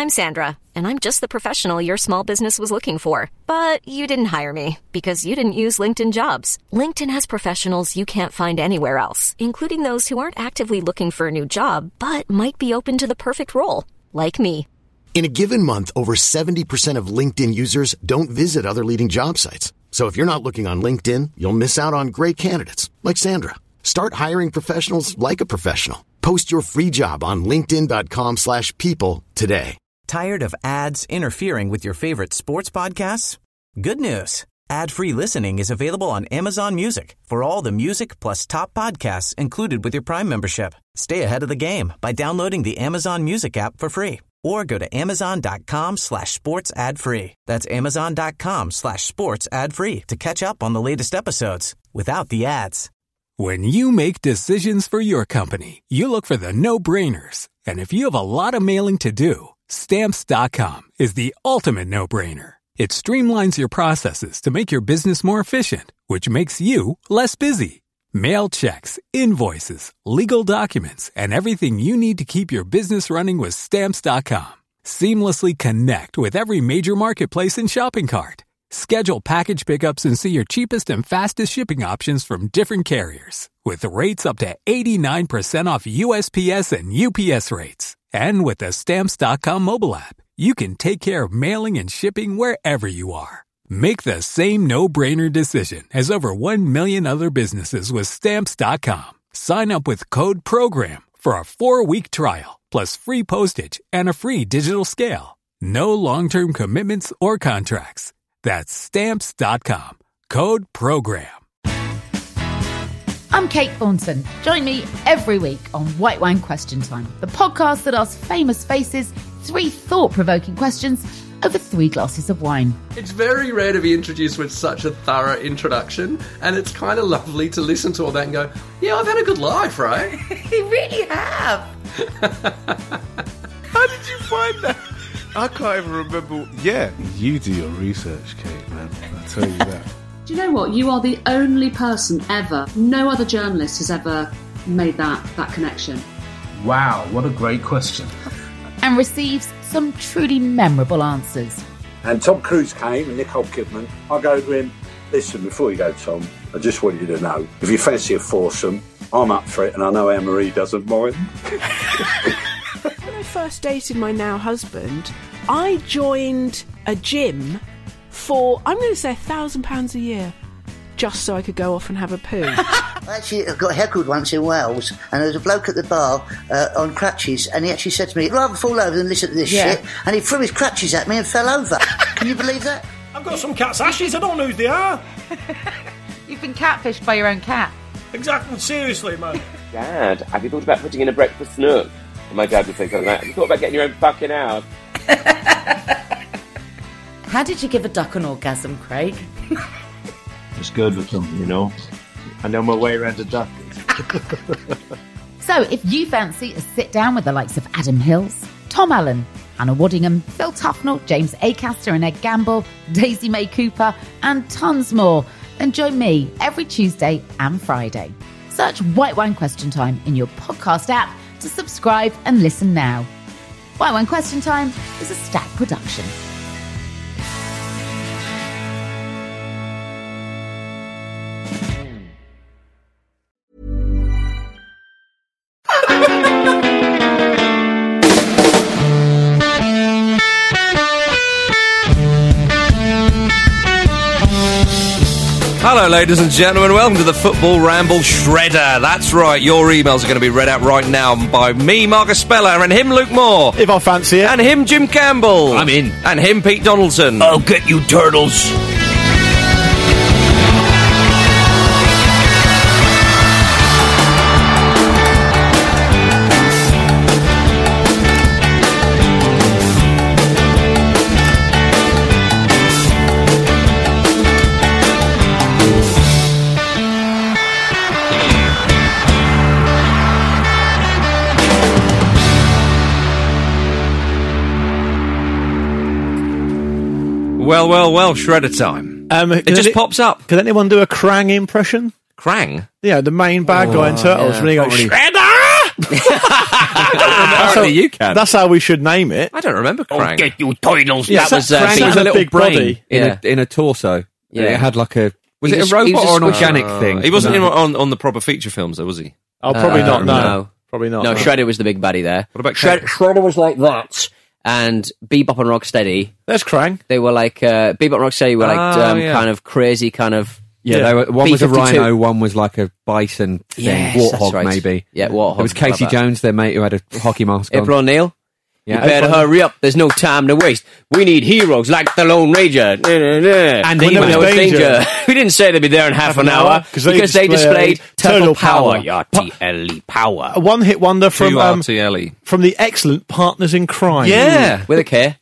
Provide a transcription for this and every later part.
I'm Sandra, and I'm just the professional your small business was looking for. But you didn't hire me because you didn't use LinkedIn Jobs. LinkedIn has professionals you can't find anywhere else, including those who aren't actively looking for a new job, but might be open to the perfect role, like me. In a given month, over 70% of LinkedIn users don't visit other leading job sites. So if you're not looking on LinkedIn, you'll miss out on great candidates like Sandra. Start hiring professionals like a professional. Post your free job on linkedin.com/people today. Tired of ads interfering with your favorite sports podcasts? Good news. Ad-free listening is available on Amazon Music for all the music plus top podcasts included with your Prime membership. Stay ahead of the game by downloading the Amazon Music app for free or go to amazon.com/sports ad free. That's amazon.com/sports ad free to catch up on the latest episodes without the ads. When you make decisions for your company, you look for the no-brainers. And if you have a lot of mailing to do, Stamps.com is the ultimate no-brainer. It streamlines your processes to make your business more efficient, which makes you less busy. Mail checks, invoices, legal documents, and everything you need to keep your business running with Stamps.com. Seamlessly connect with every major marketplace and shopping cart. Schedule package pickups and see your cheapest and fastest shipping options from different carriers, with rates up to 89% off USPS and UPS rates. And with the Stamps.com mobile app, you can take care of mailing and shipping wherever you are. Make the same no-brainer decision as over 1 million other businesses with Stamps.com. Sign up with code PROGRAM for a 4-week trial, plus free postage and a free digital scale. No long-term commitments or contracts. That's Stamps.com. Code PROGRAM. I'm Kate Thornton. Join me every week on White Wine Question Time, the podcast that asks famous faces 3 thought-provoking questions over 3 glasses of wine. It's very rare to be introduced with such a thorough introduction, and it's kind of lovely to listen to all that and go, yeah, I've had a good life, right? You really have. How did you find that? I can't even remember. Yeah, you do your research, Kate, man. I'll tell you that. Do you know what? You are the only person ever, no other journalist has ever made that connection. Wow, what a great question. And receives some truly memorable answers. And Tom Cruise came and Nicole Kidman. I go to him, listen, before you go, Tom, I just want you to know, if you fancy a foursome, I'm up for it and I know Anne-Marie doesn't mind. When I first dated my now husband, I joined a gym for, I'm going to say £1,000 a year, just so I could go off and have a poo. Actually, I got heckled once in Wales, and there was a bloke at the bar on crutches, and he actually said to me, I'd rather fall over than listen to this shit, and he threw his crutches at me and fell over. Can you believe that? I've got some cat's ashes, I don't know who they are. You've been catfished by your own cat. Exactly, seriously, man. Dad, have you thought about putting in a breakfast nook? And my dad would say something like, have you thought about getting your own fucking house? How did you give a duck an orgasm, Craig? It's good with them, you know. I know my way around a duck. So, if you fancy a sit-down with the likes of Adam Hills, Tom Allen, Anna Waddingham, Phil Tufnell, James Acaster and Ed Gamble, Daisy May Cooper, and tons more, then join me every Tuesday and Friday. Search White Wine Question Time in your podcast app to subscribe and listen now. White Wine Question Time is a Stack production. Hello, ladies and gentlemen. Welcome to the Football Ramble Shredder. That's right, your emails are going to be read out right now by me, Marcus Speller, and him, Luke Moore. If I fancy it. And him, Jim Campbell. I'm in. And him, Pete Donaldson. I'll get you, turtles. Well, Shredder time. It just pops up. Can anyone do a Krang impression? Krang? Yeah, the main bad guy in Turtles when he goes, Shredder! Apparently you can. That's how we should name it. I don't remember Krang. Get you titles. Yeah, that was Krang Pete. was a little brain in a torso. Yeah. It had like a... Was He it was- a he robot was or an just- organic thing? He wasn't in on the proper feature films, though, was he? Oh, probably not. No. No. Probably not. No, no. Shredder was the big baddie there. What about Shredder was like that, and Bebop and Rocksteady. There's Krang. They were like Bebop and Rocksteady were like yeah. kind of crazy, kind of. Yeah, they were, one was a B-52. rhino, one was like a bison thing, Yes, warthog that's right. maybe. Yeah, warthog. It was Casey Like that. Jones, their mate, who had a hockey mask on. April O'Neil. Yeah. You better hurry up. There's no time to waste. We need heroes like the Lone Ranger. And When there was danger. We didn't say they'd be there in half an hour because they displayed turtle power. Your TLE power. A one-hit wonder from QRTLE. from the excellent Partners in Crime. Yeah. With a K.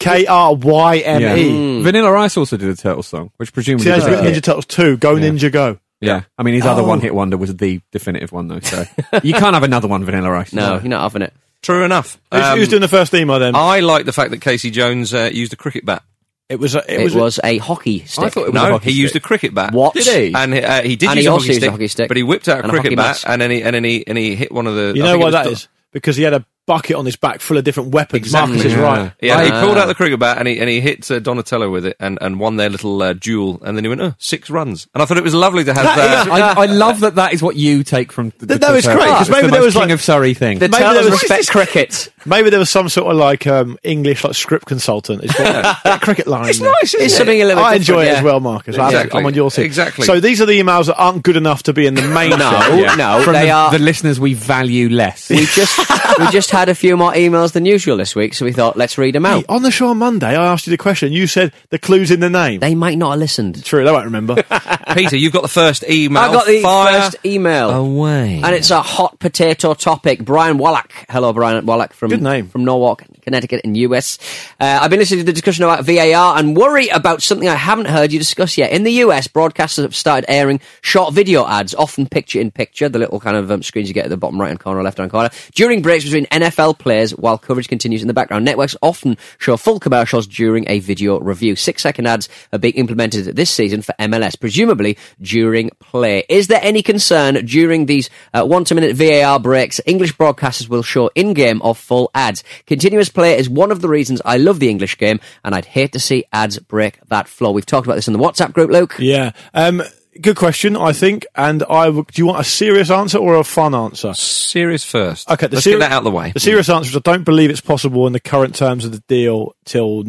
KRYME. Yeah. Vanilla Ice also did a Turtle song, which presumably Teenage was a Mutant hit. Ninja Turtles 2, Go Ninja Go. Yeah. I mean, his other Oh. one-hit wonder was the definitive one, though, so... you can't have another one, Vanilla Ice. No, you're not having it. True enough. Who's doing the first email then? I like the fact that Casey Jones used a cricket bat. It was a hockey stick. I thought it was a No, hockey he used a stick. cricket bat. What? Did he? And he did And use he a also hockey, used a stick, hockey stick but he whipped out a and a cricket hockey bat, bat. and then he hit one of the. You I know think why it that was is? Because he had a bucket on his back full of different weapons. Exactly. Marcus is right. Yeah, he pulled out the cricket bat and he hit Donatello with it and won their little duel, and then he went 6 runs, and I thought it was lovely to have that. I love that is what you take from the No, it's great, because maybe the there most was, King like- of Surrey thing. The Maybe Turtles there was- respect cricket. Maybe there was some sort of like English like script consultant. It's called cricket line. It's nice, isn't It's it? something a little bit I enjoy different, it as well, Marcus. Exactly. I'm on your team. Exactly. So these are the emails that aren't good enough to be in the main show. No, From they are. the listeners we value less. We just had a few more emails than usual this week, so we thought let's read them out. Hey, on the show on Monday, I asked you the question. You said the clue's in the name. They might not have listened. True, they won't remember. Peter, you've got the first email. I got the Fire first email. away. And it's a hot potato topic. Brian Wallach. Hello, Brian Wallach from Good name. from Norwalk, Connecticut in US. I've been listening to the discussion about VAR and worry about something I haven't heard you discuss yet. In the US, broadcasters have started airing short video ads, often picture-in-picture, the little kind of screens you get at the bottom right-hand corner, left-hand corner, during breaks between NFL players while coverage continues in the background. Networks often show full commercials during a video review. 6-second ads are being implemented this season for MLS, presumably during play. Is there any concern during these 1-minute VAR breaks? English broadcasters will show in-game or full ads. Continuous play is one of the reasons I love the English game, and I'd hate to see ads break that flow. We've talked about this in the WhatsApp group, Luke. Yeah. Good question, I think. And do you want a serious answer or a fun answer? Serious first. Okay, let's get that out of the way. The serious answer is I don't believe it's possible in the current terms of the deal till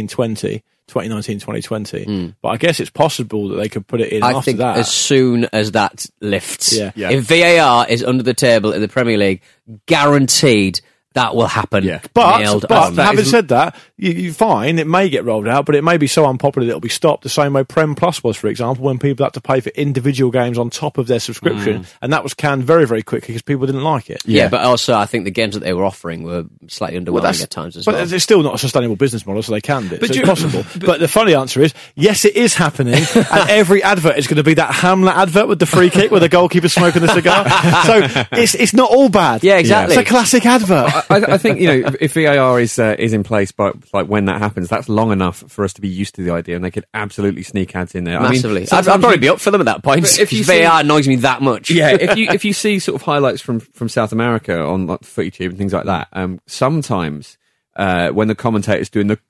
2019-2020. But I guess it's possible that they could put it in I after think that. as soon as that lifts. Yeah. Yeah. If VAR is under the table in the Premier League, guaranteed that will happen. Yeah. Nailed But on. having said that, you fine, it may get rolled out, but it may be so unpopular that it'll be stopped, the same way Prem Plus was, for example, when people had to pay for individual games on top of their subscription, and that was canned very, very quickly because people didn't like it. Yeah, but also I think the games that they were offering were slightly underwhelming at times as well. But it's still not a sustainable business model, so they canned it. But So you- it's possible. But the funny answer is, yes, it is happening, and every advert is going to be that Hamlet advert with the free kick where the goalkeeper's smoking the cigar. So it's not all bad. Yeah, exactly. It's a classic advert. I think, if VAR is in place, but like when that happens, that's long enough for us to be used to the idea, and they could absolutely sneak ads in there. Massively. I mean, I'd probably be up for them at that point. But if you VAR see- annoys me that much. Yeah, if you see sort of highlights from South America on like FootyTube and things like that, sometimes when the commentator's doing the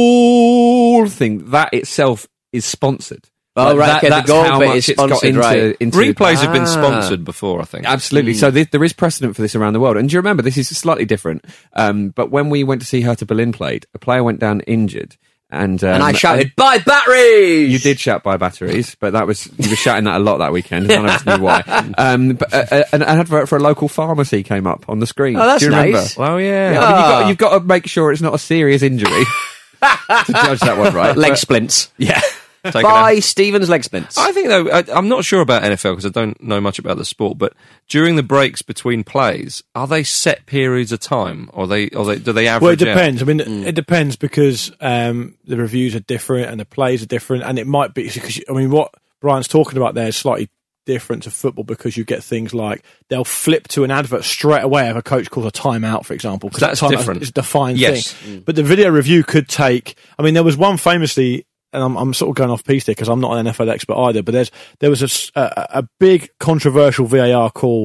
goal thing, that itself is sponsored. Oh, right, okay, the that's goal how bit much is it's got sponsored, right. into Replays have been sponsored before, I think. Absolutely. So there is precedent for this around the world. And do you remember, this is slightly different, but when we went to see Hertha Berlin played, a player went down injured. And I shouted, "Buy batteries!" You did shout "buy batteries," but you were shouting that a lot that weekend. None of us knew why. But an advert for a local pharmacy came up on the screen. Oh, that's Do you remember? nice. Well, yeah. I mean, you've got to make sure it's not a serious injury to judge that one, right? Leg splints. Yeah. Buy Stevens leg splints. I think, though, I'm not sure about NFL because I don't know much about the sport, but during the breaks between plays, are they set periods of time, or do they average? Well, it depends. out? I mean, it depends because the reviews are different and the plays are different, and it might be because what Brian's talking about there is slightly different to football because you get things like they'll flip to an advert straight away if a coach calls a timeout, for example, because That's different. It's a defined Yes. thing. But the video review could take. I mean, there was one famously. And I'm sort of going off piece here because I'm not an NFL expert either, but there was a big controversial VAR call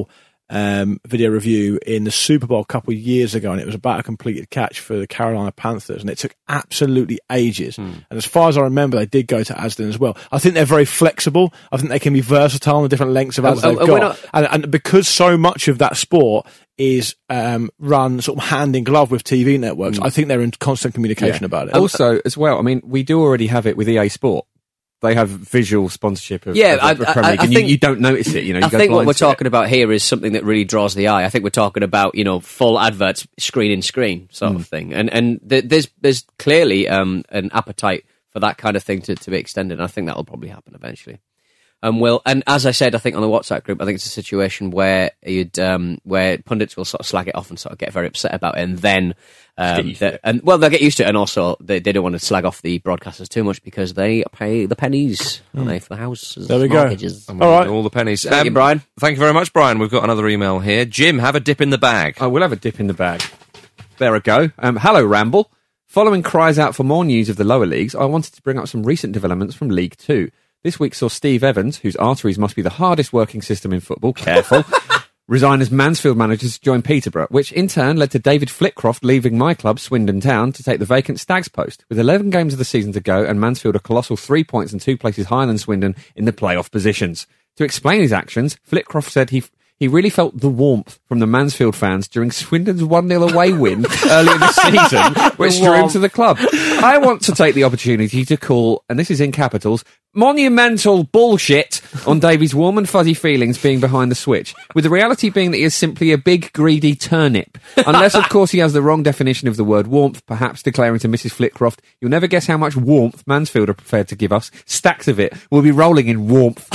video review in the Super Bowl a couple of years ago, and it was about a completed catch for the Carolina Panthers, and it took absolutely ages. And as far as I remember, they did go to Asden as well. I think they're very flexible. I think they can be versatile in the different lengths of ads they've got. And because so much of that sport is run sort of hand in glove with TV networks, I think they're in constant communication about it. Also, as well, I mean, we do already have it with EA Sport. They have visual sponsorship of the Premier League, and you don't notice it. I think what we're talking about here is something that really draws the eye. I think we're talking about full adverts, screen in screen sort of thing, and there's clearly an appetite for that kind of thing to be extended. And I think that will probably happen eventually. And as I said, I think on the WhatsApp group, I think it's a situation where where pundits will sort of slag it off and sort of get very upset about it, and then they'll get used to it, and also they don't want to slag off the broadcasters too much because they pay the pennies, don't they, for the houses, there we mortgages. Go. All right, all the pennies. Thank you, Brian. Thank you very much, Brian. We've got another email here. Jim, have a dip in the bag. I will have a dip in the bag. There I go. Hello, Ramble. Following cries out for more news of the lower leagues, I wanted to bring up some recent developments from League 2. This week saw Steve Evans, whose arteries must be the hardest working system in football, careful, resign as Mansfield manager to join Peterborough, which in turn led to David Flitcroft leaving my club, Swindon Town, to take the vacant Stags post. With 11 games of the season to go and Mansfield a colossal 3 points and 2 places higher than Swindon in the playoff positions. To explain his actions, Flitcroft said he really felt the warmth from the Mansfield fans during Swindon's 1-0 away win earlier this season, which drew him to the club. I want to take the opportunity to call, and this is in capitals, monumental bullshit on Davy's warm and fuzzy feelings being behind the switch, with the reality being that he is simply a big, greedy turnip. Unless, of course, he has the wrong definition of the word warmth, perhaps declaring to Mrs. Flitcroft, "You'll never guess how much warmth Mansfield are prepared to give us. Stacks of it. We'll be rolling in warmth."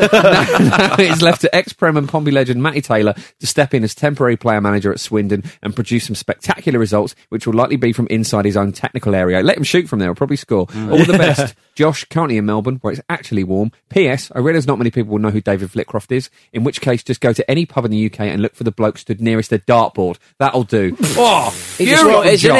Now it's left to ex-Prem and Pompey legend Matty Taylor to step in as temporary player manager at Swindon and produce some spectacular results, which will likely be from inside his own technical area. Let him shoot from there. He'll probably score. All the best. Josh, currently in Melbourne, where it's actually warm. P.S. I realise not many people will know who David Flitcroft is, in which case just go to any pub in the UK and look for the bloke stood nearest a dartboard. That'll do. He just wrote, isn't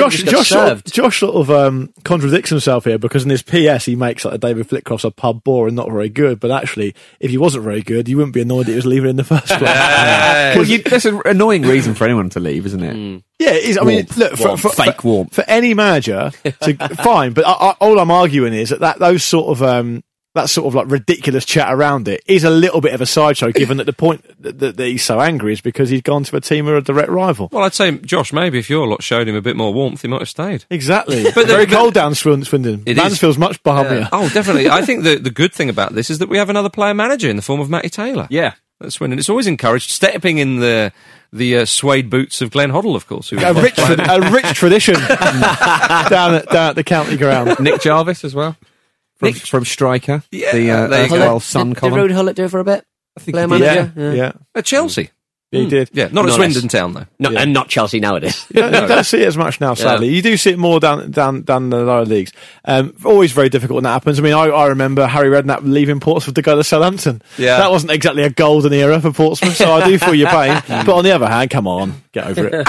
he? Josh sort of contradicts himself here, because in his PS he makes like David Flitcroft's a pub bore and not very good, but actually if he wasn't very good you wouldn't be annoyed that he was leaving in the first place. Well, that's an annoying reason for anyone to leave, isn't it? Yeah, it is. I mean, look, fake warmth for any manager, fine. But all I'm arguing is that those sort of like ridiculous chat around it is a little bit of a sideshow, given that the point that he's so angry is because he's gone to a team who are a direct rival. Well, I'd say, Josh, maybe if your lot showed him a bit more warmth, he might have stayed. Exactly. But very cold down Swindon. Mansfield's much balmier. Oh, definitely. I think the good thing about this is that we have another player manager in the form of Matty Taylor. Yeah. At Swindon. It's always encouraged, stepping in the suede boots of Glenn Hoddle, of course. A rich tradition down at the county ground. Nick Jarvis as well. From Striker. Yeah. The Sun column. Did Ruud Hullet do it for a bit? I think player manager? Yeah. At Chelsea. Yeah, he did. Yeah, not at Swindon Town, though. And not Chelsea nowadays. You don't see it as much now, sadly. You do see it more down the lower leagues. Always very difficult when that happens. I mean, I remember Harry Redknapp leaving Portsmouth to go to Southampton. Yeah. That wasn't exactly a golden era for Portsmouth, so I do feel your pain. But on the other hand, come on, get over it.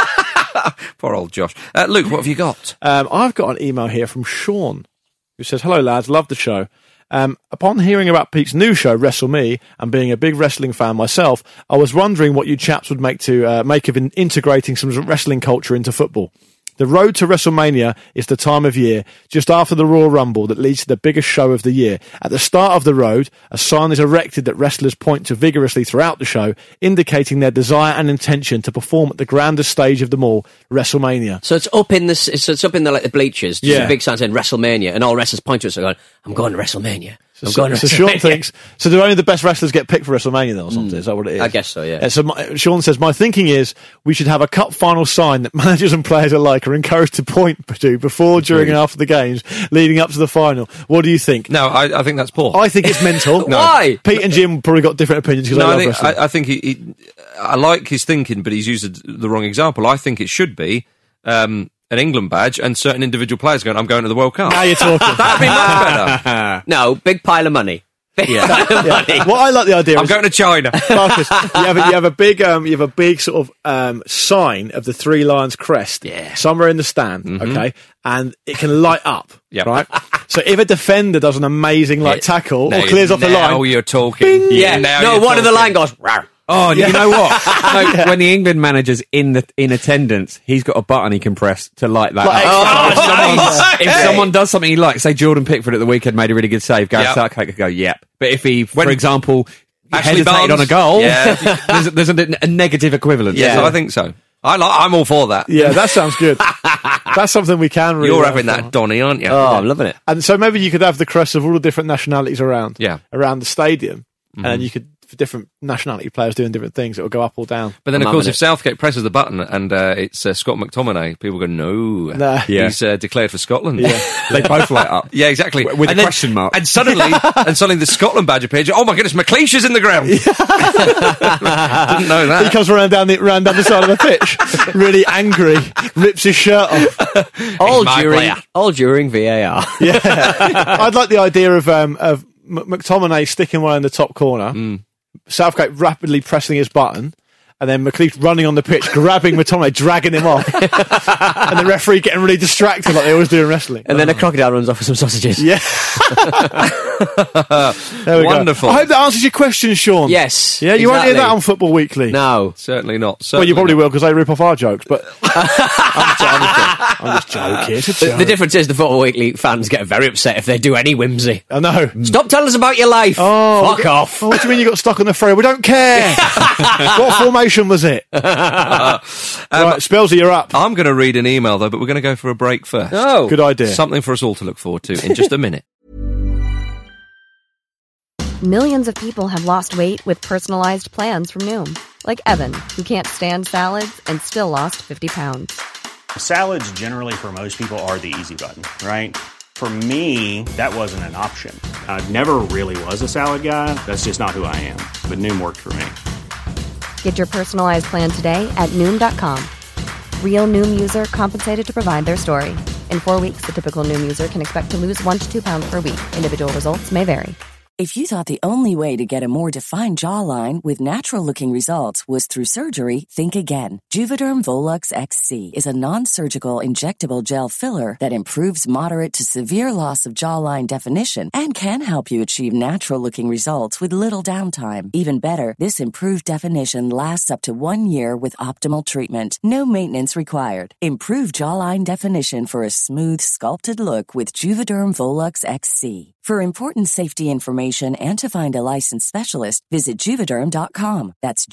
Poor old Josh. Luke, what have you got? I've got an email here from Sean, who says, "Hello, lads, love the show. Upon hearing about Pete's new show, Wrestle Me, and being a big wrestling fan myself, I was wondering what you chaps would make of integrating some wrestling culture into football. The road to WrestleMania is the time of year, just after the Royal Rumble, that leads to the biggest show of the year. At the start of the road, a sign is erected that wrestlers point to vigorously throughout the show, indicating their desire and intention to perform at the grandest stage of them all, WrestleMania." So it's up in the bleachers, just a big sign saying WrestleMania, and all wrestlers point to it, so going, "I'm going to WrestleMania." So Sean thinks, so do only the best wrestlers get picked for WrestleMania then, or something? Is that what it is? I guess so, yeah. So Sean says, "My thinking is we should have a cup final sign that managers and players alike are encouraged to point to before, during and after the games leading up to the final." What do you think? No, I think that's poor. I think it's mental. Why? Pete and Jim probably got different opinions because I think I like his thinking, but he's used the wrong example. I think it should be an England badge and certain individual players going, "I'm going to the World Cup." Now you're talking. That'd be much better. No, big pile of money. Money. Well, I like the idea. I'm going to China. Marcus, you have a big sort of sign of the Three Lions crest somewhere in the stand, okay, and it can light up, right? So if a defender does an amazing tackle or clears off the line, now you're talking. Bing! Yeah, now no, you're one of the line goes. Rawr. Oh, you know what? So when the England manager's in attendance, he's got a button he can press to light that. If someone does something he likes, say Jordan Pickford at the weekend made a really good save, Gareth Southgate could go, yep. But if he, for example, Ashley hesitated Barnes on a goal, Yeah. there's a negative equivalent. Yes, I think so. I'm all for that. Yeah, that sounds good. That's something we can really. You're having that, Donny, aren't you? Oh, I'm loving it. And so maybe you could have the crests of all the different nationalities around the stadium, and you could, for different nationality players doing different things, it will go up or down. But then, of course, if Southgate presses the button and it's Scott McTominay, people go, no. He's declared for Scotland. Yeah. They both light up. Yeah, exactly. With a question mark. And suddenly the Scotland badge appears. Oh, my goodness, McLeish is in the ground. Didn't know that. He comes round down the side of the pitch, really angry, rips his shirt off. all during VAR. Yeah. I'd like the idea of McTominay sticking one in the top corner, Southgate rapidly pressing his button, and then McLeish running on the pitch, grabbing McTominay, dragging him off, and the referee getting really distracted like they always do in wrestling. And then a crocodile runs off with some sausages. Yeah. There we Wonderful. Go. I hope that answers your question, Sean. Yes. Yeah, you won't hear that on Football Weekly. No. Certainly not. Well, you probably will because they rip off our jokes, but I'm just joking. It's a joke. The difference is the Football Weekly fans get very upset if they do any whimsy. I know. Stop telling us about your life. Fuck off. Oh, what do you mean you got stuck on the ferry? We don't care. What formation was it? Right, Spelsy, you're up. I'm going to read an email, though, but we're going to go for a break first. Oh. Good idea. Something for us all to look forward to in just a minute. Millions of people have lost weight with personalized plans from Noom. Like Evan, who can't stand salads and still lost 50 pounds. Salads generally for most people are the easy button, right? For me, that wasn't an option. I never really was a salad guy. That's just not who I am. But Noom worked for me. Get your personalized plan today at Noom.com. Real Noom user compensated to provide their story. In 4 weeks, the typical Noom user can expect to lose 1 to 2 pounds per week. Individual results may vary. If you thought the only way to get a more defined jawline with natural-looking results was through surgery, think again. Juvederm Volux XC is a non-surgical injectable gel filler that improves moderate to severe loss of jawline definition and can help you achieve natural-looking results with little downtime. Even better, this improved definition lasts up to 1 year with optimal treatment. No maintenance required. Improve jawline definition for a smooth, sculpted look with Juvederm Volux XC. For important safety information and to find a licensed specialist, visit Juvederm.com. That's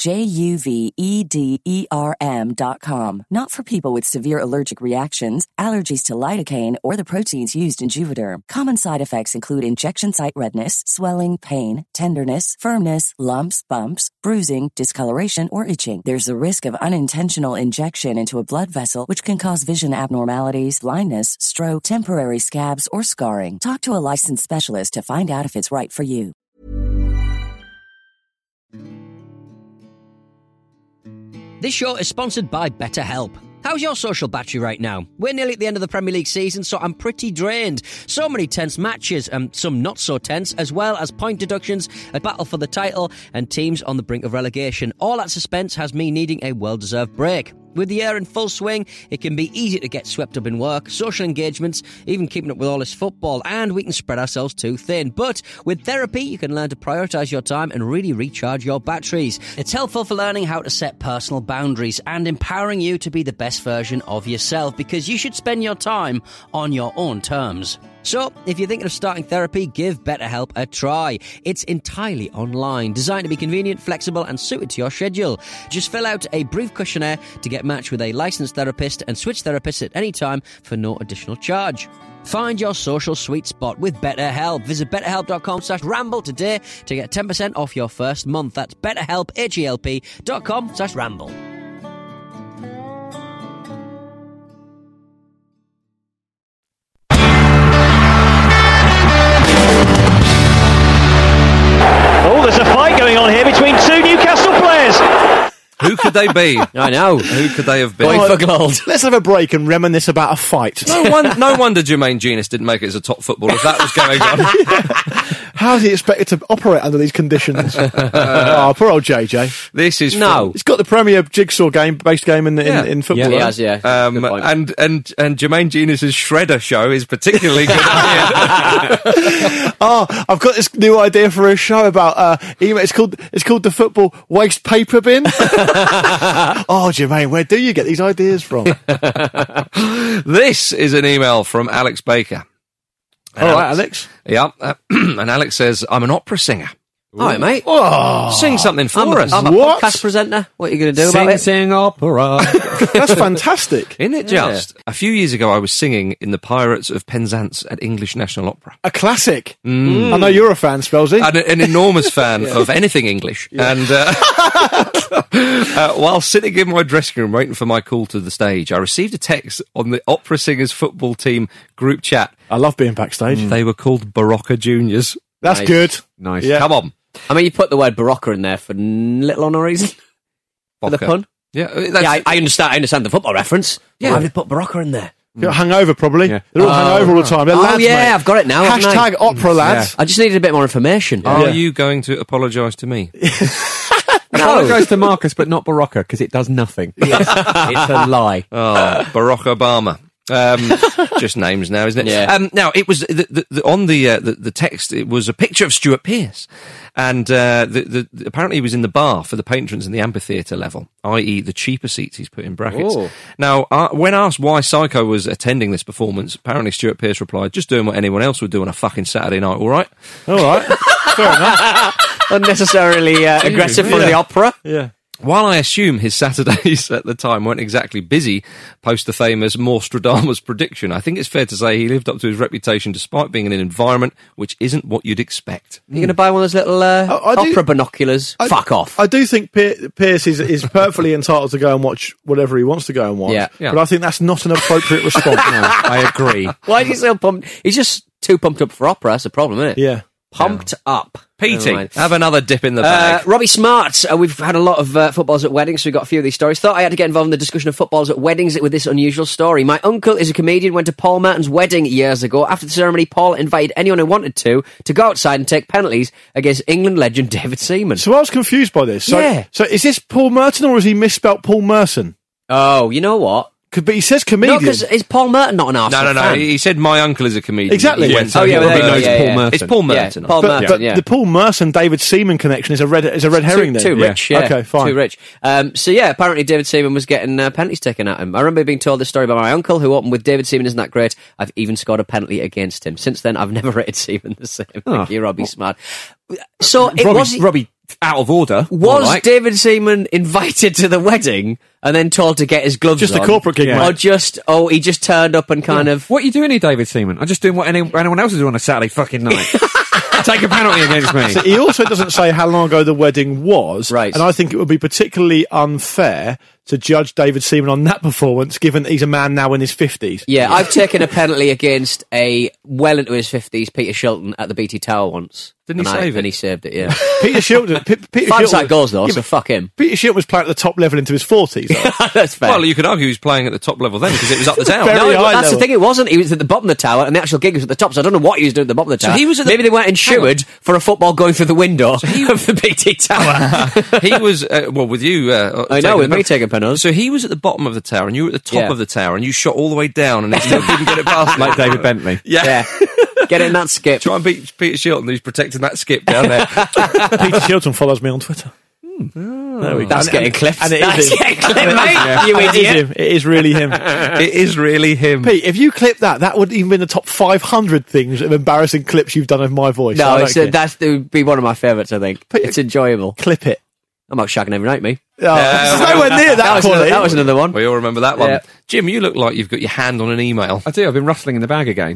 Juvederm.com. Not for people with severe allergic reactions, allergies to lidocaine, or the proteins used in Juvederm. Common side effects include injection site redness, swelling, pain, tenderness, firmness, lumps, bumps, bruising, discoloration, or itching. There's a risk of unintentional injection into a blood vessel, which can cause vision abnormalities, blindness, stroke, temporary scabs, or scarring. Talk to a licensed specialist to find out if it's right for you. This show is sponsored by BetterHelp. How's your social battery right now? We're nearly at the end of the Premier League season, so I'm pretty drained. So many tense matches, and some not so tense, as well as point deductions, a battle for the title, and teams on the brink of relegation. All that suspense has me needing a well-deserved break. With the year in full swing, it can be easy to get swept up in work, social engagements, even keeping up with all this football, and we can spread ourselves too thin. But with therapy, you can learn to prioritise your time and really recharge your batteries. It's helpful for learning how to set personal boundaries and empowering you to be the best version of yourself, because you should spend your time on your own terms. So, if you're thinking of starting therapy, give BetterHelp a try. It's entirely online, designed to be convenient, flexible, and suited to your schedule. Just fill out a brief questionnaire to get matched with a licensed therapist and switch therapists at any time for no additional charge. Find your social sweet spot with BetterHelp. Visit betterhelp.com/ramble today to get 10% off your first month. That's betterhelp, HELP.com/ramble. There's a fight going on here between two Newcastle players. Who could they be? I know. Who could they have been? Going for gold. Let's have a break and reminisce about a fight. No wonder Jermaine Genius didn't make it as a top footballer if that was going on. How is he expected to operate under these conditions? Oh, poor old JJ. This is He's got the premier jigsaw based game in football. Yeah, he has, yeah. And Jermaine Genius's Shredder show is particularly good. I've got this new idea for a show about email. It's called the Football Waste Paper Bin. Oh, Jermaine, where do you get these ideas from? This is an email from Alex Baker. All right, Alex. Yeah, and Alex says, I'm an opera singer. All right, mate. Oh, sing something for us. I'm a podcast presenter. What are you going to do about it? Sing opera. That's fantastic. Isn't it just? A few years ago, I was singing in The Pirates of Penzance at English National Opera. A classic. I know you're a fan, Spelsy. An enormous fan of anything English. Yeah. And while sitting in my dressing room waiting for my call to the stage, I received a text on the Opera Singers football team group chat. I love being backstage. They were called Barocca Juniors. That's good. Nice. Yeah. Come on. I mean, you put the word Barocca in there for little or no reason. For the pun. Yeah, I understand the football reference. Yeah. Why have they put Barocca in there? You're hungover, probably. Yeah. They're all hungover all the time. They're lads, yeah, mate. I've got it now. Hashtag opera lads. I just needed a bit more information. Are you going to apologise to me? Apologise to Marcus, but not Barocca, because it does nothing. Yes. It's a lie. Oh, Barack Obama. Just names now, isn't it? Yeah. Now it was on the text. It was a picture of Stuart Pearce, and apparently he was in the bar for the patrons in the amphitheatre level, i.e., the cheaper seats. He's put in brackets. Ooh. Now, when asked why Psycho was attending this performance, apparently Stuart Pearce replied, "Just doing what anyone else would do on a fucking Saturday night. All right, all right, fair enough." Unnecessarily aggressive for the opera. Yeah. While I assume his Saturdays at the time weren't exactly busy post the famous Morstradamus prediction, I think it's fair to say he lived up to his reputation despite being in an environment which isn't what you'd expect. You're going to buy one of those little opera binoculars? Fuck off. I do think Pierce is perfectly entitled to go and watch whatever he wants to go and watch. Yeah. But I think that's not an appropriate response. No, I agree. Why is he so pumped? He's just too pumped up for opera. That's the problem, isn't it? Yeah. Pumped up. Petey, have another dip in the bag. Robbie Smart, we've had a lot of footballs at weddings, so we've got a few of these stories. Thought I had to get involved in the discussion of footballs at weddings with this unusual story. My uncle is a comedian, went to Paul Merton's wedding years ago. After the ceremony, Paul invited anyone who wanted to go outside and take penalties against England legend David Seaman. So I was confused by this. So is this Paul Merton or has he misspelt Paul Merson? Oh, you know what? But he says comedian. No, because is Paul Merton not an Arsenal No. fan? He said my uncle is a comedian. Exactly. He went, so he probably knows Paul Merton. It's Paul Merton. Yeah, Paul Merton, but the Paul Merson David Seaman connection is a red herring. Too rich. Yeah. Okay, fine. Too rich. So apparently David Seaman was getting penalties taken at him. I remember being told this story by my uncle, who opened with David Seaman isn't that great. I've even scored a penalty against him. Since then, I've never rated Seaman the same. Thank you, Robbie Smart. So Robbie out of order. Was David Seaman invited to the wedding and then told to get his gloves just on? a corporate gig, Or he just turned up and kind of... What are you doing here, David Seaman? I'm just doing what anyone else is doing on a Saturday fucking night. Take a penalty against me. So he also doesn't say how long ago the wedding was, right? And I think it would be particularly unfair to judge David Seaman on that performance, given that he's a man now in his 50s. Yeah, I've taken a penalty against a well into his 50s Peter Shilton at the BT Tower once. Didn't he save it? And he saved it, yeah. Peter Shilton... Five-side goals, though, so fuck him. Peter Shilton was playing at the top level into his 40s. That's fair. Well, you could argue he was playing at the top level then, because it was up the tower. That's the thing, it wasn't. He was at the bottom of the tower, and the actual gig was at the top, so I don't know what he was doing at the bottom of the tower. So he was at Maybe they weren't insured for a football going through the window of the BT Tower. He was, with you... I know, with me taking penalties. So he was at the bottom of the tower, and you were at the top of the tower, and you shot all the way down, and he still didn't get it past like David Bentley. Yeah. Get in that skip. Try and beat Peter Shilton, who's protecting that skip down there. Peter Shilton follows me on Twitter. There we go. That's getting clipped. And That's getting clipped, mate. Yeah. You idiot. It is really him. It is really him. Pete, if you clip that would even be in the top 500 things of embarrassing clips you've done of my voice. No, that would be one of my favourites, I think. It's enjoyable. Clip it. I'm out shagging every night, me. It's nowhere near that quality. That was another one. We all remember that one. Yeah. Jim, you look like you've got your hand on an email. I do. I've been rustling in the bag again.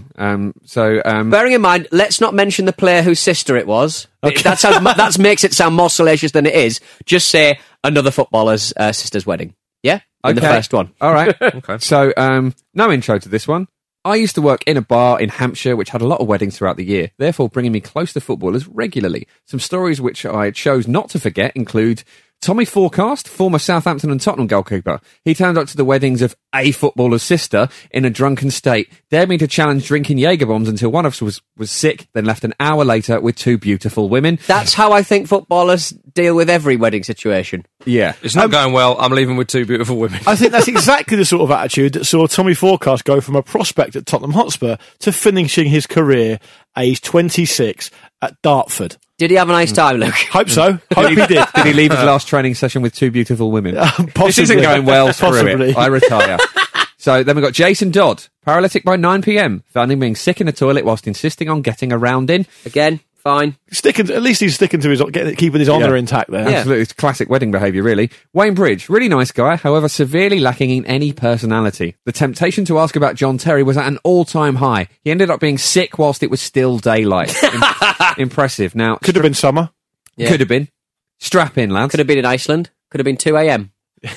Bearing in mind, let's not mention the player whose sister it was. Okay. That makes it sound more salacious than it is. Just say another footballer's sister's wedding. Yeah? In the first one. All right. Okay. So, no intro to this one. I used to work in a bar in Hampshire which had a lot of weddings throughout the year, therefore bringing me close to footballers regularly. Some stories which I chose not to forget include Tommy Forecast, former Southampton and Tottenham goalkeeper. He turned up to the weddings of a footballer's sister in a drunken state, dared me to challenge drinking Jaeger bombs until one of us was sick, then left an hour later with 2 beautiful women. That's how I think footballers deal with every wedding situation. Yeah. It's not going well. I'm leaving with 2 beautiful women. I think that's exactly the sort of attitude that saw Tommy Forecast go from a prospect at Tottenham Hotspur to finishing his career, aged 26, at Dartford. Did he have a nice time, Luke? Hope so. Hope he did. Did he leave his last training session with 2 beautiful women? Possibly. This isn't going well. Screw Possibly. it. I retire. So then we've got Jason Dodd, paralytic by 9 p.m, found him being sick in the toilet whilst insisting on getting a round in. Again, fine. At least he's sticking to his, keeping his honour intact there. Absolutely. It's classic wedding behaviour, really. Wayne Bridge, really nice guy, however severely lacking in any personality. The temptation to ask about John Terry was at an all-time high. He ended up being sick whilst it was still daylight. Impressive. Now, could have been summer. Yeah. Could have been. Strap in, lads. Could have been in Iceland. Could have been 2 a.m.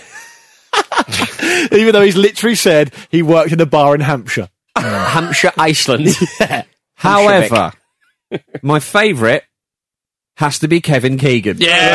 Even though he's literally said he worked in a bar in Hampshire. Hampshire, Iceland. Yeah. However, my favourite has to be Kevin Keegan.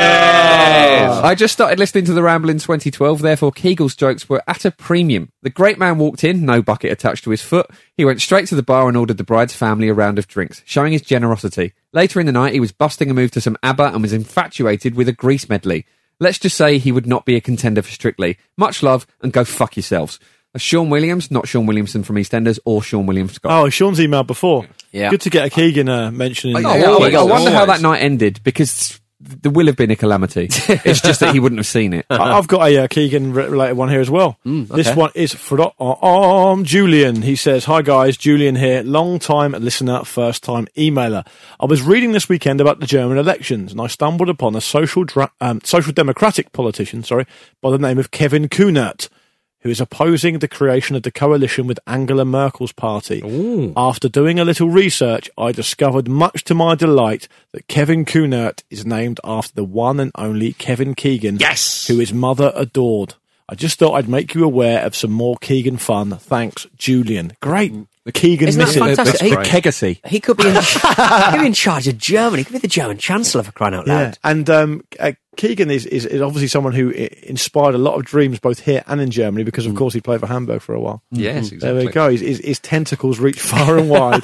Yes! I just started listening to The Ramble in 2012, therefore Keagle's jokes were at a premium. The great man walked in, no bucket attached to his foot. He went straight to the bar and ordered the bride's family a round of drinks, showing his generosity. Later in the night, he was busting a move to some ABBA and was infatuated with a Grease medley. Let's just say he would not be a contender for Strictly. Much love, and go fuck yourselves. Sean Williams, not Sean Williamson from EastEnders, or Sean William Scott. Oh, Sean's emailed before. Yeah. Good to get a Keegan mention. I wonder how that night ended, because there will have been a calamity. It's just that he wouldn't have seen it. I've got a Keegan-related one here as well. Okay. This one is from Julian. He says, "Hi guys, Julian here, long-time listener, first-time emailer. I was reading this weekend about the German elections, and I stumbled upon a social democratic politician, by the name of Kevin Kühnert, who is opposing the creation of the coalition with Angela Merkel's party. Ooh. After doing a little research, I discovered, much to my delight, that Kevin Kühnert is named after the one and only Kevin Keegan, who his mother adored. I just thought I'd make you aware of some more Keegan fun. Thanks, Julian." Great. The Keegan Isn't that missing. fantastic? The Kegacy. He could be in charge of Germany. He could be the German Chancellor, for crying out loud. Yeah. And Keegan is obviously someone who inspired a lot of dreams both here and in Germany, because of course he played for Hamburg for a while. Yes, exactly. There we go. His tentacles reach far and wide.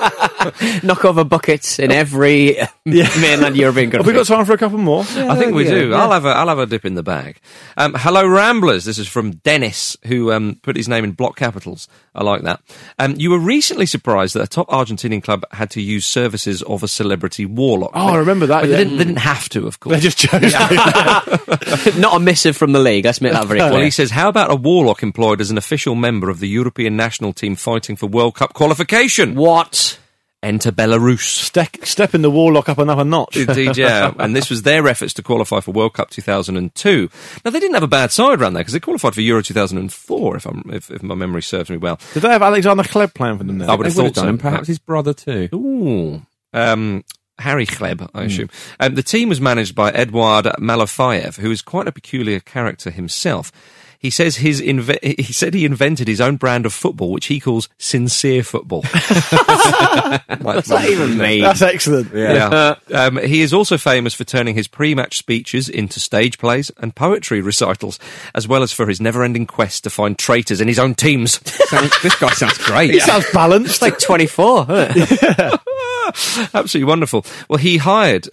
Knock over buckets in every mainland European country. Have we got time for a couple more? I think we do. Yeah. I'll have a dip in the bag. Hello, Ramblers. This is from Dennis, who put his name in block capitals. I like that. You were recently surprised that a top Argentinian club had to use services of a celebrity warlock. Oh, I remember that. But they didn't have to, of course. They just chose to. Not a missive from the league. Let's make that very clear. Well, he says, how about a warlock employed as an official member of the European national team fighting for World Cup qualification? What? Enter Belarus. Stepping the warlock up another notch. Indeed, yeah. And this was their efforts to qualify for World Cup 2002. Now, they didn't have a bad side around there, because they qualified for Euro 2004, if my memory serves me well. Did they have Alexander Kleb playing for them there? I would have thought so. And perhaps his brother too. Ooh. Harry Kleb, I assume. The team was managed by Eduard Malofeyev, who is quite a peculiar character himself. He says he invented his own brand of football, which he calls sincere football. What's that even mean? That's excellent. Yeah. He is also famous for turning his pre-match speeches into stage plays and poetry recitals, as well as for his never-ending quest to find traitors in his own teams. This guy sounds great. He sounds balanced. It's like 24, isn't it? Absolutely wonderful. Well, he hired...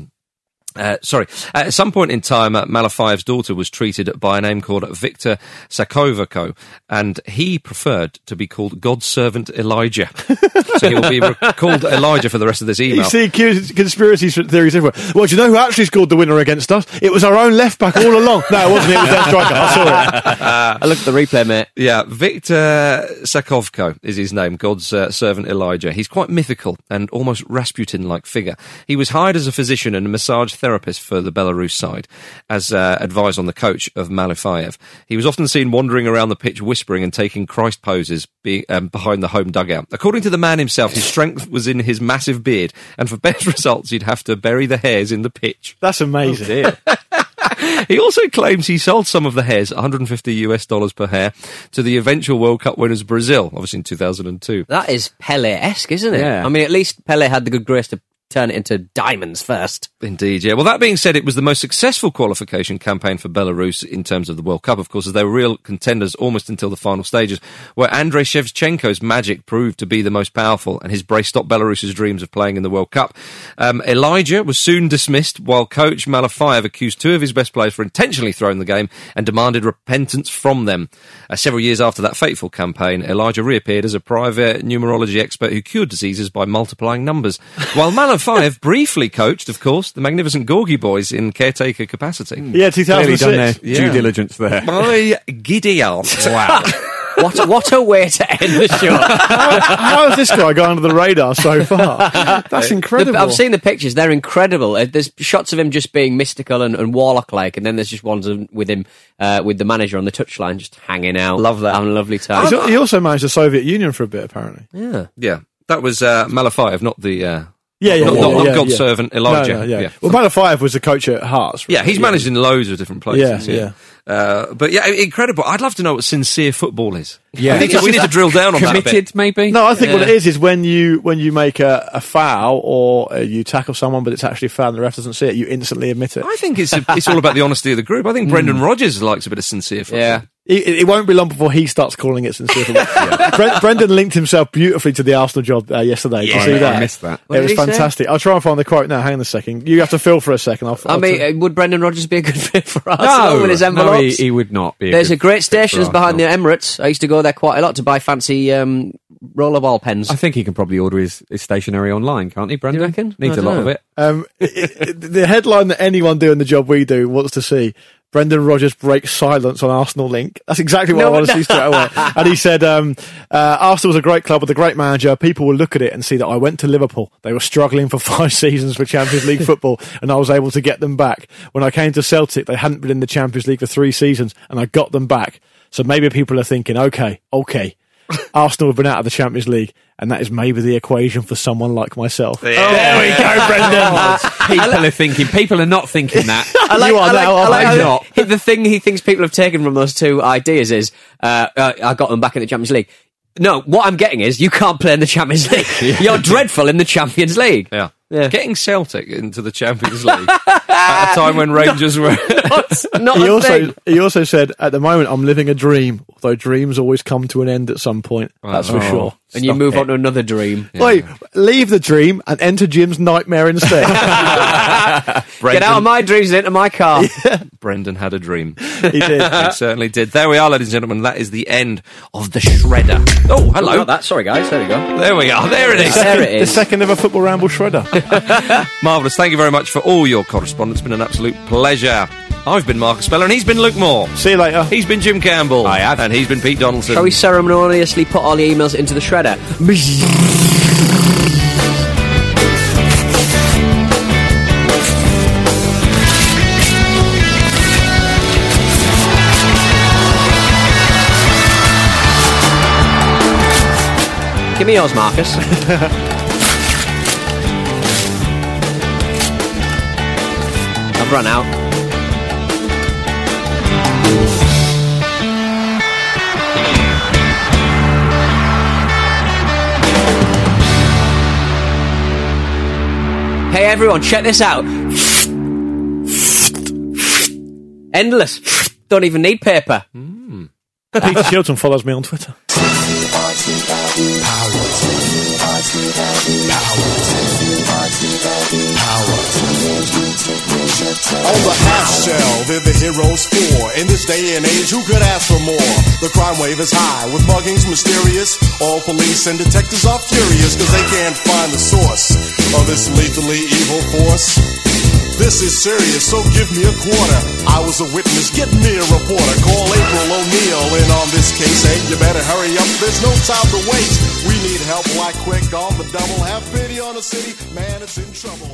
at some point in time, Malafayev's daughter was treated by a name called Victor Sakovenko, and he preferred to be called God's servant Elijah. So he will be called Elijah for the rest of this email. You see conspiracy theories everywhere. Well, do you know who actually scored the winner against us? It was our own left back all along. No, it wasn't. It was their striker. I saw it. I looked at the replay, mate. Yeah, Victor Sakovenko is his name, God's servant Elijah. He's quite mythical and almost Rasputin-like figure. He was hired as a physician and a massage therapist for the Belarus side, as advised on the coach of Malofeyev. He was often seen wandering around the pitch whispering and taking Christ poses behind the home dugout. According to the man himself, his strength was in his massive beard, and for best results he'd have to bury the hairs in the pitch. That's amazing. He also claims he sold some of the hairs, $150 per hair, to the eventual World Cup winners Brazil, obviously in 2002. That is Pele-esque, isn't it? Yeah. I mean, at least Pele had the good grace to turn it into diamonds first. Indeed, yeah. Well, that being said, it was the most successful qualification campaign for Belarus in terms of the World Cup, of course, as they were real contenders almost until the final stages, where Andrei Shevchenko's magic proved to be the most powerful, and his brace stopped Belarus's dreams of playing in the World Cup. Elijah was soon dismissed, while coach Malafayev accused two of his best players for intentionally throwing the game and demanded repentance from them. Several years after that fateful campaign, Elijah reappeared as a private numerology expert who cured diseases by multiplying numbers, while Malafayev briefly coached, of course, the magnificent Gorgie boys in caretaker capacity. Yeah, 2006. Clearly done their due diligence there. By Gideon. Wow. What a way to end the show. How has this guy gone under the radar so far? That's incredible. I've seen the pictures. They're incredible. There's shots of him just being mystical and warlock-like, and then there's just ones with him, with the manager on the touchline just hanging out. Love that. Having a lovely time. He also managed the Soviet Union for a bit, apparently. Yeah. Yeah. That was Malafayev, not the... not God's servant Elijah. No. Well, Malafayev was the coach at Hearts. Yeah, he's managed in loads of different places. Yeah. But yeah, incredible. I'd love to know what sincere football is. Yeah. I think we need to drill down on that a bit. Committed, maybe? No, I think what it is when you make a foul or you tackle someone, but it's actually a foul and the ref doesn't see it, you instantly admit it. I think it's all about the honesty of the group. I think Brendan Rodgers likes a bit of sincere football. Yeah. It won't be long before he starts calling it sincere football. Brendan linked himself beautifully to the Arsenal job yesterday. Did you see that? I missed that. It was fantastic. I'll try and find the quote now. Hang on a second. You have to fill for a second. Would Brendan Rodgers be a good fit for Arsenal with his envelopes? No, he would not be. There's a great station behind the Emirates. I used to go there quite a lot to buy fancy rollerball pens. I think he can probably order his stationery online, can't he, Brendan? You reckon? Needs a lot of it. The headline that anyone doing the job we do wants to see: Brendan Rodgers breaks silence on Arsenal link. That's exactly what I want to see straight away. And he said, Arsenal's a great club with a great manager. People will look at it and see that I went to Liverpool. They were struggling for 5 seasons for Champions League football, and I was able to get them back. When I came to Celtic, they hadn't been in the Champions League for 3 seasons, and I got them back. So maybe people are thinking, okay, Arsenal have been out of the Champions League, and that is maybe the equation for someone like myself. Yeah. There we go, Brendan. People are thinking. People are not thinking that. I'm not. The thing he thinks people have taken from those two ideas is, I got them back in the Champions League. No, what I'm getting is you can't play in the Champions League. You're dreadful in the Champions League. Yeah. Getting Celtic into the Champions League at a time when Rangers were... He also said, at the moment, I'm living a dream, although dreams always come to an end at some point. That's for sure. And you move on to another dream. Yeah. Wait, leave the dream and enter Jim's nightmare instead. Get out of my dreams and into my car. Yeah. Brendan had a dream. He did. He certainly did. There we are, ladies and gentlemen. That is the end of the Shredder. Oh, hello. Sorry, guys. There we go. There we are. There it is. There it is. The second ever Football Ramble Shredder. Marvellous. Thank you very much for all your correspondence. It's been an absolute pleasure. I've been Marcus Speller, and he's been Luke Moore. See you later. He's been Jim Campbell. I have. And he's been Pete Donaldson. Shall we ceremoniously put all the emails into the shredder? Give me yours, Marcus. I've run out. Hey everyone, check this out. Endless. Don't even need paper. Peter Shilton follows me on Twitter. On the half shell, they're the heroes for. In this day and age, who could ask for more? The crime wave is high, with muggings mysterious. All police and detectives are furious, cause they can't find the source of this lethally evil force. This is serious, so give me a quarter. I was a witness, get me a reporter. Call April O'Neil in on this case. Hey, you better hurry up, there's no time to waste. We need help like quick on the double. Have pity on the city, man, it's in trouble.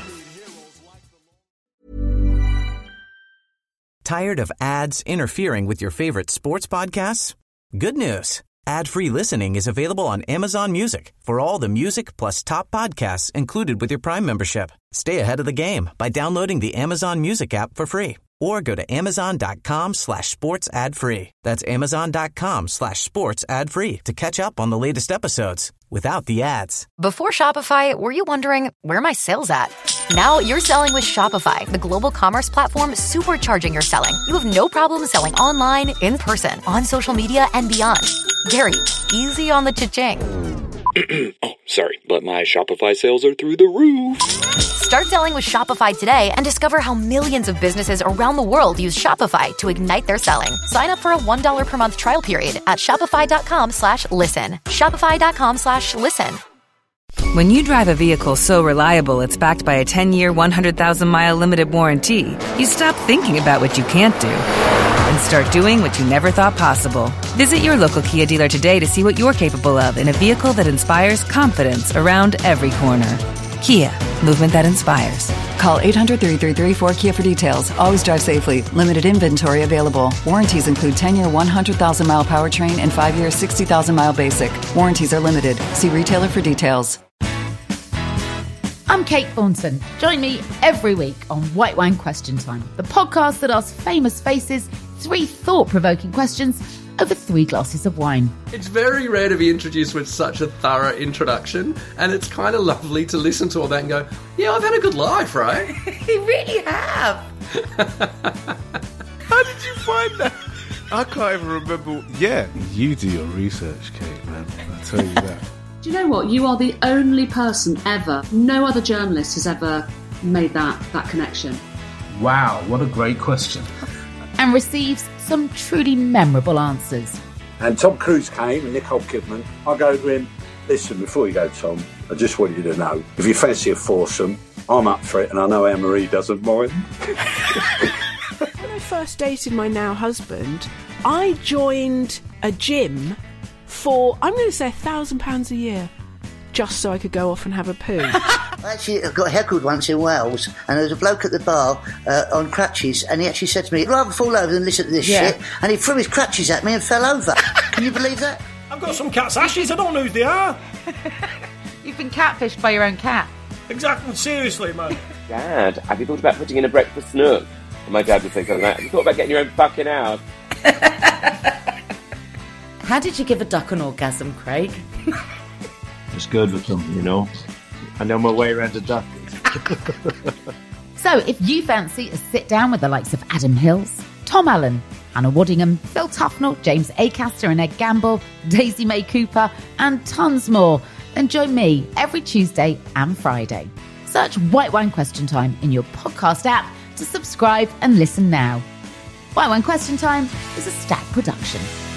Tired of ads interfering with your favorite sports podcasts? Good news. Ad-free listening is available on Amazon Music for all the music plus top podcasts included with your Prime membership. Stay ahead of the game by downloading the Amazon Music app for free or go to amazon.com/sports ad free. That's amazon.com/sports ad free to catch up on the latest episodes without the ads. Before Shopify, were you wondering, where are my sales at? Now you're selling with Shopify, the global commerce platform supercharging your selling. You have no problem selling online, in person, on social media, and beyond. Gary, easy on the cha-ching. Oh, sorry, but my Shopify sales are through the roof. Start selling with Shopify today and discover how millions of businesses around the world use Shopify to ignite their selling. Sign up for a $1 per month trial period at shopify.com/listen. Shopify.com/listen. When you drive a vehicle so reliable it's backed by a 10-year, 100,000-mile limited warranty, you stop thinking about what you can't do and start doing what you never thought possible. Visit your local Kia dealer today to see what you're capable of in a vehicle that inspires confidence around every corner. Kia, movement that inspires. Call 800-333-4KIA for details. Always drive safely. Limited inventory available. Warranties include 10-year, 100,000-mile powertrain and 5-year, 60,000-mile basic. Warranties are limited. See retailer for details. I'm Kate Thornton. Join me every week on White Wine Question Time, the podcast that asks famous faces 3 thought-provoking questions over 3 glasses of wine. It's very rare to be introduced with such a thorough introduction, and it's kind of lovely to listen to all that and go, yeah, I've had a good life, right? You really have. How did you find that? I can't even remember. Yeah, you do your research, Kate, man. I'll tell you that. Do you know what? You are the only person ever, no other journalist has ever made that connection. Wow, what a great question. And receives some truly memorable answers. And Tom Cruise came and Nicole Kidman. I go to him, listen, before you go, Tom, I just want you to know, if you fancy a foursome, I'm up for it, and I know Anne-Marie doesn't mind. When I first dated my now husband, I joined a gym for, I'm going to say, £1,000 a year, just so I could go off and have a poo. I got heckled once in Wales, and there was a bloke at the bar on crutches, and he actually said to me, I'd rather fall over than listen to this shit, and he threw his crutches at me and fell over. Can you believe that? I've got some cat's ashes, I don't know who they are. You've been catfished by your own cat. Exactly, seriously, man. Dad, have you thought about putting in a breakfast nook? And my dad would think of that. Have you thought about getting your own fucking house? How did you give a duck an orgasm, Craig? It's good with them, you know. I know my way around a duck. So if you fancy a sit down with the likes of Adam Hills, Tom Allen, Hannah Waddingham, Phil Tufnell, James Acaster and Ed Gamble, Daisy May Cooper, and tons more, then join me every Tuesday and Friday. Search White Wine Question Time in your podcast app to subscribe and listen now. White Wine Question Time is a Stack production.